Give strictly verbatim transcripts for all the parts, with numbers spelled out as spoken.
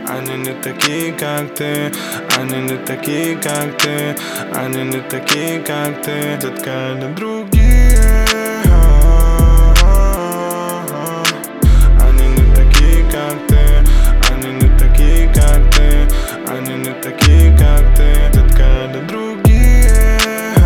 Они не такие, как ты, они не такие, как ты, они не такие, как ты, детка, они другие. Они не такие, как ты, они не такие, как ты, они не такие, как ты, детка, они другие.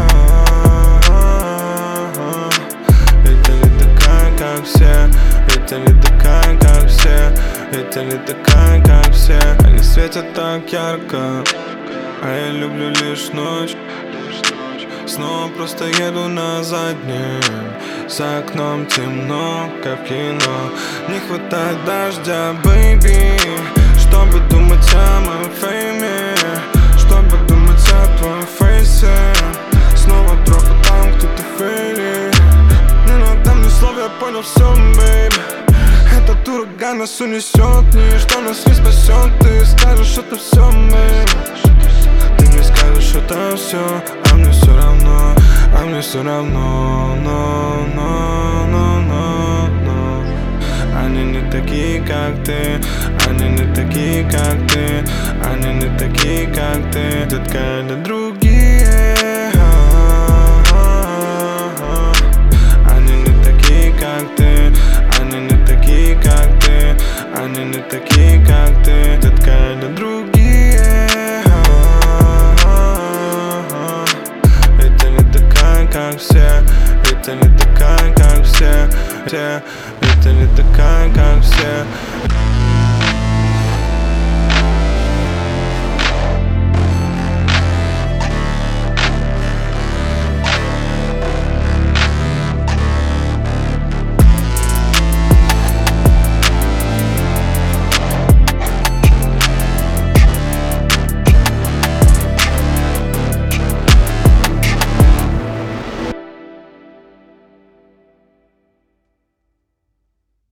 Это не такая, как все, это не такая, как все, это не такая, как все. Они светят так ярко, а я люблю лишь ночь. Снова просто еду на заднем, за окном темно, как в кино. Не хватает дождя, бэйби, чтобы думать о моем фейме, чтобы думать о твоем фейсе. Снова дропа там, кто ты фейли. Не надо мне слов, я понял все, бэйби. Этот ураган нас унесет, ничто нас не спасет. Ты скажешь, это все, бэйби. Ты мне скажешь, это все, а мне все равно, а мне все равно, но, но, но, но, но. Они не такие, как ты, они не такие, как ты, они не такие, как ты, детка, они другие. Они не такие, как ты, они не такие, как ты, они не такие, как ты, детка, они другие. Это не такая, как все, это не такая, как все, все. Это не такая, как все.